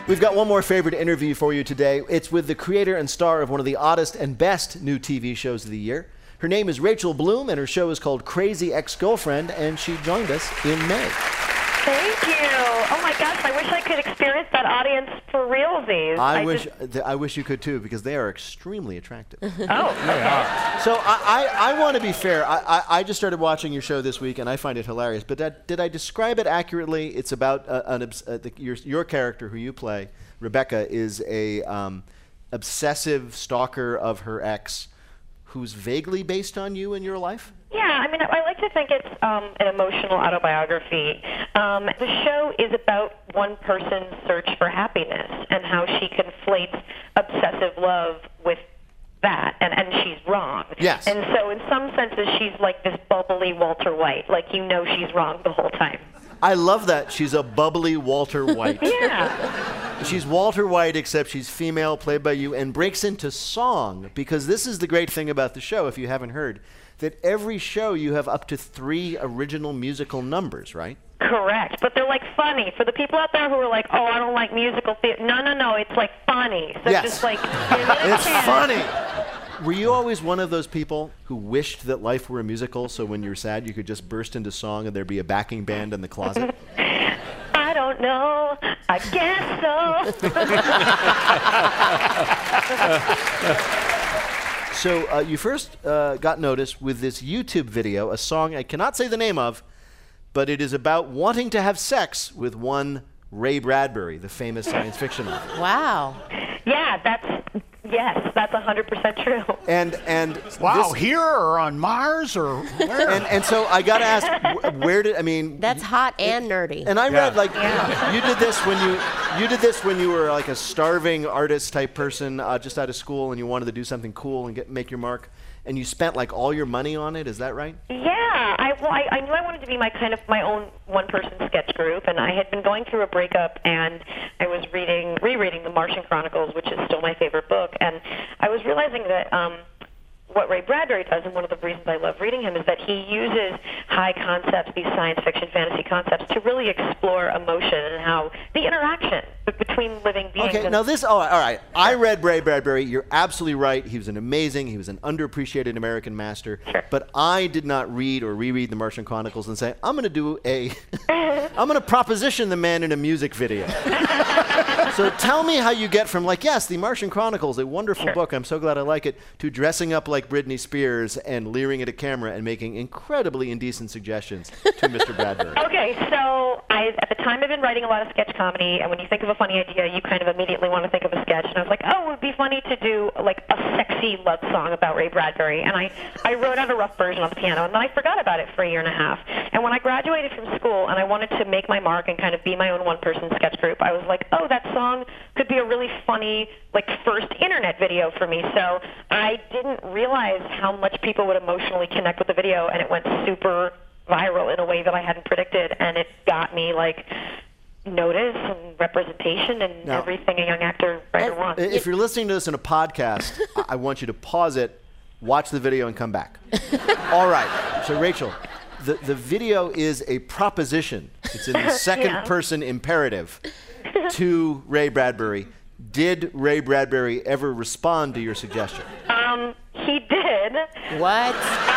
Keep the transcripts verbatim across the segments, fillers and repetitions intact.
We've got one more favorite interview for you today. It's with the creator and star of one of the oddest and best new T V shows of the year. Her name is Rachel Bloom, and her show is called Crazy Ex-Girlfriend, and she joined us in May. Thank you. Oh my gosh, I wish I could experience that audience for realsies. I, I wish just... th- I wish you could too, because they are extremely attractive. Oh, okay. So I, I, I want to be fair. I, I, I just started watching your show this week, and I find it hilarious. But that, did I describe it accurately? It's about uh, an obs- uh, the, your, your character, who you play, Rebecca, is a um, obsessive stalker of her ex, who's vaguely based on you in your life? Yeah, I mean, I like to think it's um, an emotional autobiography. Um, the show is about one person's search for happiness and how she conflates obsessive love with that, and, and she's wrong. Yes. And so in some senses, she's like this bubbly Walter White, like you know she's wrong the whole time. I love that. She's a bubbly Walter White. Yeah. She's Walter White, except she's female, played by you, and breaks into song, because this is the great thing about the show, if you haven't heard, that every show you have up to three original musical numbers, right? Correct. But they're like funny. For the people out there who are like, oh, I don't like musical theater. No, no, no. It's like funny. So Yes. just like, It's funny. Were you always one of those people who wished that life were a musical, so when you're sad you could just burst into song and there'd be a backing band in the closet? I don't know. I guess so. So uh, you first uh, got noticed with this YouTube video, a song I cannot say the name of, but it is about wanting to have sex with one Ray Bradbury, the famous science fiction author. Wow. Yeah, that's, yes, that's one hundred percent true. And and Wow, this, here or on Mars or where? and and so I got to ask, wh- where did I mean? That's hot and nerdy. And I Yeah. read like Yeah. you did this when you you did this when you were like a starving artist type person uh, just out of school, and you wanted to do something cool and get make your mark, and you spent like all your money on it. Is that right? Yeah, I, well, I, I knew I wanted to be my kind of my own one-person sketch group, and I had been going through a breakup, and I was reading, rereading The Martian Chronicles, which is still my favorite book, and I was realizing that um, what Ray Bradbury does, and one of the reasons I love reading him, is that he uses high concepts, these science fiction, fantasy concepts, to really explore emotion and how the interaction b- between living beings. Okay, and now this, oh, all right. I read Ray Bradbury. You're absolutely right. He was an amazing, he was an underappreciated American master. Sure. But I did not read or reread The Martian Chronicles and say, I'm going to do a, I'm going to proposition the man in a music video. So tell me how you get from like, yes, The Martian Chronicles, a wonderful Sure. book, I'm so glad I like it, to dressing up like Britney Spears and leering at a camera and making incredibly indecent suggestions to Mister Bradbury. Okay, so I, at the time, I've been writing a lot of sketch comedy, and when you think of a funny idea, you kind of immediately want to think of a sketch. And I was like, oh, it would be funny to do like a sexy love song about Ray Bradbury. And I, I wrote out a rough version on the piano, and then I forgot about it for a year and a half. And when I graduated from school and I wanted to make my mark and kind of be my own one-person sketch group, I was like, oh, that song could be a really funny, like, first internet video for me. So I didn't realize how much people would emotionally connect with the video, and it went super viral in a way that I hadn't predicted, and it got me like notice and representation and Now, everything a young actor writer wants. If you're listening to this in a podcast, I- I want you to pause it, watch the video, and come back. All right. So, Rachel, the, the video is a proposition. It's in the second Yeah. person imperative to Ray Bradbury. Did Ray Bradbury ever respond to your suggestion? Um, he did. What?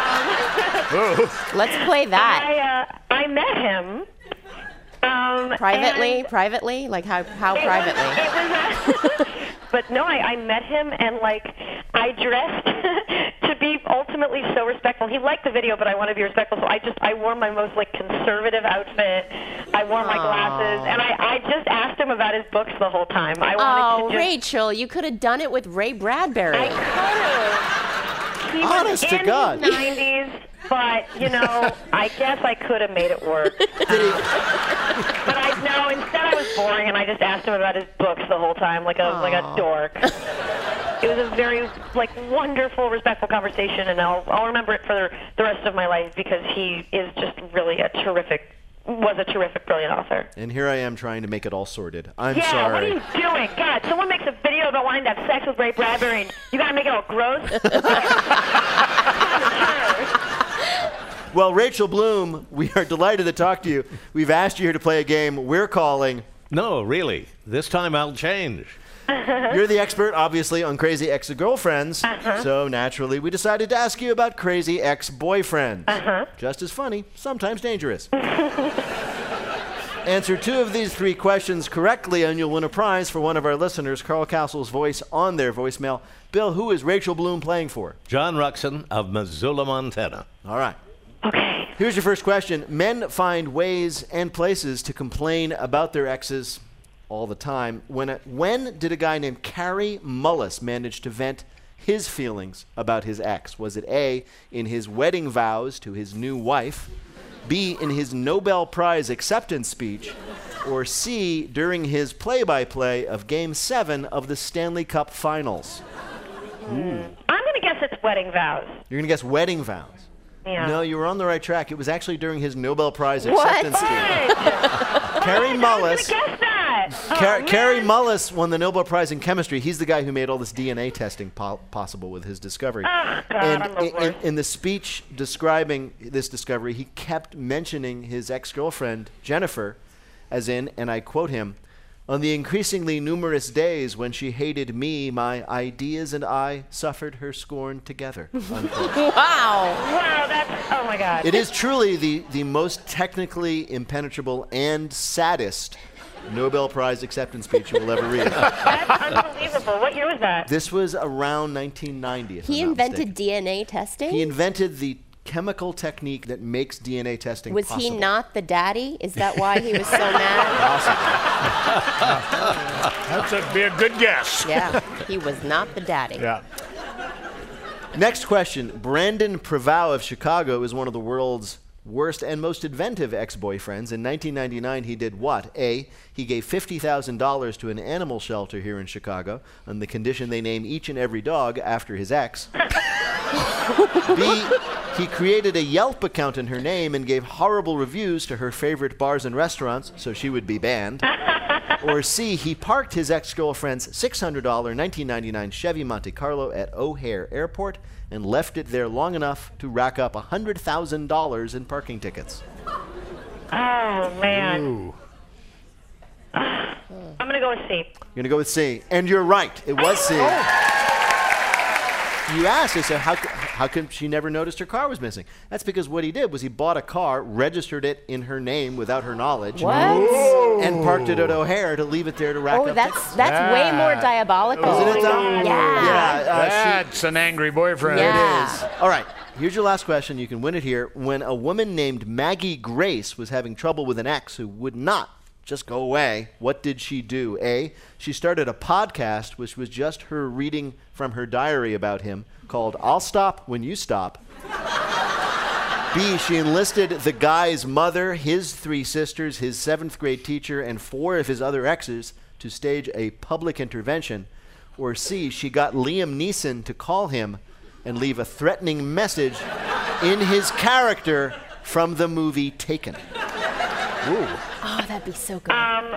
Let's play that. I uh, I met him. Um, Privately? and Privately? Like how, how it privately? Was, it was, but no, I, I met him, and like I dressed to be ultimately so respectful. He liked the video, but I wanted to be respectful, so I just I wore my most like conservative outfit. I wore my glasses, and I, I just asked him about his books the whole time. I wanted Oh, to just, Rachel, you could have done it with Ray Bradbury. I could have. He Honest was to in God. his nineties, but you know, I guess I could have made it work. But I no, instead I was boring, and I just asked him about his books the whole time, like a like a dork. It was a very like wonderful, respectful conversation, and I'll I'll remember it for the rest of my life because he is just really a terrific. Was a terrific, brilliant author. And here I am trying to make it all sorted. I'm yeah, sorry. what are you doing? God, someone makes a video about wanting to have sex with Ray Bradbury, and you gotta make it all gross? Well, Rachel Bloom, we are delighted to talk to you. We've asked you here to play a game we're calling No, really. This time I'll change. You're the expert, obviously, on crazy ex-girlfriends. Uh-huh. So naturally, we decided to ask you about crazy ex-boyfriends. Uh-huh. Just as funny, sometimes dangerous. Answer two of these three questions correctly, and you'll win a prize for one of our listeners, Carl Castle's voice on their voicemail. Bill, who is Rachel Bloom playing for? John Ruxin of Missoula, Montana. All right. Okay. Here's your first question. Men find ways and places to complain about their exes all the time. When, a, when did a guy named Carrie Mullis manage to vent his feelings about his ex? Was it A, in his wedding vows to his new wife, B, in his Nobel Prize acceptance speech, or C, during his play-by-play of Game seven of the Stanley Cup Finals? Mm. I'm going to guess it's wedding vows. You're going to guess wedding vows? Yeah. No, you were on the right track. It was actually during his Nobel Prize What? acceptance speech. Carrie Mullis. I was going to guess that. Car- oh, Carrie Mullis won the Nobel Prize in chemistry. He's the guy who made all this D N A testing po- possible with his discovery. Oh, God, and I'm the in, in, worst. in the speech describing this discovery, he kept mentioning his ex-girlfriend, Jennifer, as in, and I quote him, "On the increasingly numerous days when she hated me, my ideas and I suffered her scorn together." Unquote. Wow. Wow, that's, oh my God. It is truly the, the most technically impenetrable and saddest Nobel Prize acceptance speech you will ever read. That's unbelievable. What year was that? This was around nineteen ninety. If He I'm not invented mistaken. D N A testing? He invented the chemical technique that makes D N A testing Was possible. he not the daddy? Is that why he was so mad? That's a, be a good guess. Yeah, he was not the daddy. Yeah. Next question. Brandon Prevost of Chicago is one of the world's worst and most inventive ex-boyfriends. In nineteen ninety-nine, he did what? A, he gave fifty thousand dollars to an animal shelter here in Chicago on the condition they name each and every dog after his ex. B, he created a Yelp account in her name and gave horrible reviews to her favorite bars and restaurants so she would be banned. Or C, he parked his ex-girlfriend's six hundred dollars nineteen ninety-nine Chevy Monte Carlo at O'Hare Airport and left it there long enough to rack up one hundred thousand dollars in parking tickets. Oh, man. Ooh. I'm going to go with C. You're going to go with C. And you're right. It was C. You asked, I said, how, co- how come she never noticed her car was missing? That's because what he did was he bought a car, registered it in her name without her knowledge, What? and parked it at O'Hare to leave it there to rack Oh, up that's tickets. that's way more diabolical. Isn't it, though? Yeah. Yeah, uh, she- That's an angry boyfriend. Yeah. It is. All right, here's your last question. You can win it here. When a woman named Maggie Grace was having trouble with an ex who would not just go away, what did she do? A, she started a podcast, which was just her reading from her diary about him, called I'll Stop When You Stop. B, she enlisted the guy's mother, his three sisters, his seventh grade teacher, and four of his other exes to stage a public intervention. Or C, she got Liam Neeson to call him and leave a threatening message in his character from the movie Taken. Ooh. Oh, that'd be so good. Um,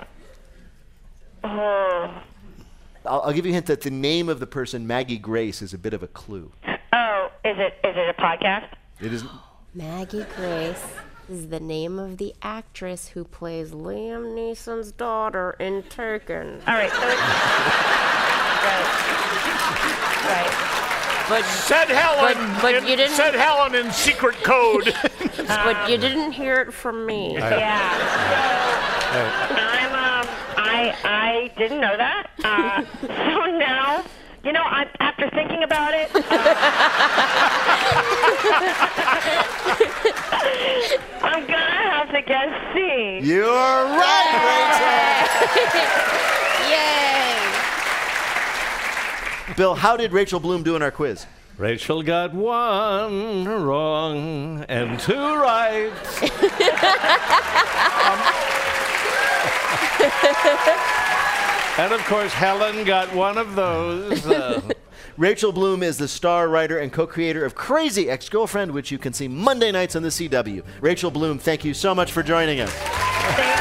oh, I'll, I'll give you a hint that the name of the person, Maggie Grace, is a bit of a clue. oh, is it is it a podcast? It is. Maggie Grace is the name of the actress who plays Liam Neeson's daughter in Taken. All right, so it's right, right. But Said Helen. But- but in, you didn't- Said Helen in secret code. but you didn't hear it from me. Yeah. So I'm um I I didn't know that. Uh, so now, you know, I after thinking about it, uh, I'm gonna have to guess C. You're right, Yay! Rachel. Bill, how did Rachel Bloom do in our quiz? Rachel got one wrong and two right. And of course, Helen got one of those. Uh, Rachel Bloom is the star writer and co-creator of Crazy Ex-Girlfriend, which you can see Monday nights on the C W. Rachel Bloom, thank you so much for joining us. Thank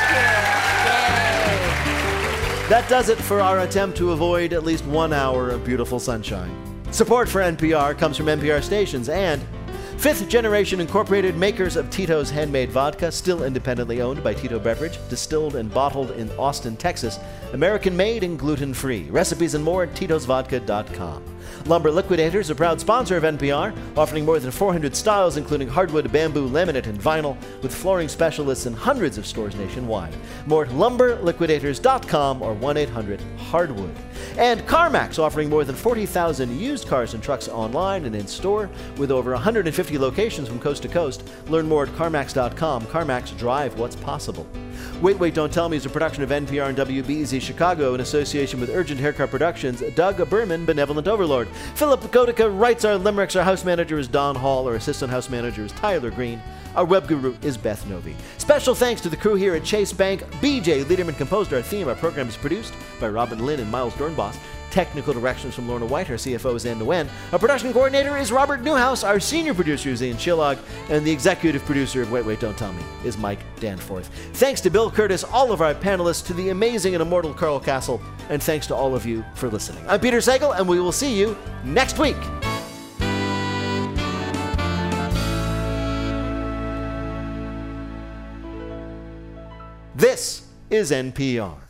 That does it for our attempt to avoid at least one hour of beautiful sunshine. Support for N P R comes from N P R stations and Fifth Generation Incorporated, makers of Tito's Handmade Vodka, still independently owned by Tito Beverage, distilled and bottled in Austin, Texas, American-made and gluten-free. Recipes and more at titos vodka dot com. Lumber Liquidators, a proud sponsor of N P R, offering more than four hundred styles, including hardwood, bamboo, laminate, and vinyl, with flooring specialists in hundreds of stores nationwide. More at lumber liquidators dot com or one eight hundred hardwood. And CarMax, offering more than forty thousand used cars and trucks online and in store, with over one hundred fifty locations from coast to coast. Learn more at CarMax dot com. CarMax, drive what's possible. Wait, Wait, Don't Tell Me is a production of N P R and W B E Z Chicago in association with Urgent Haircut Productions. Doug Berman, Benevolent Overlord. Philip Gotica writes our limericks. Our house manager is Don Hall. Our assistant house manager is Tyler Green. Our web guru is Beth Novi. Special thanks to the crew here at Chase Bank. B J Liederman composed our theme. Our program is produced by Robin Lynn and Miles Dornbos. Technical directions from Lorna White. Our C F O is Ann Nguyen. Our production coordinator is Robert Newhouse. Our senior producer is Ian Chillog. And the executive producer of Wait, Wait, Don't Tell Me is Mike Danforth. Thanks to Bill Curtis, all of our panelists, to the amazing and immortal Carl Castle, and thanks to all of you for listening. I'm Peter Sagal, and we will see you next week. This is N P R.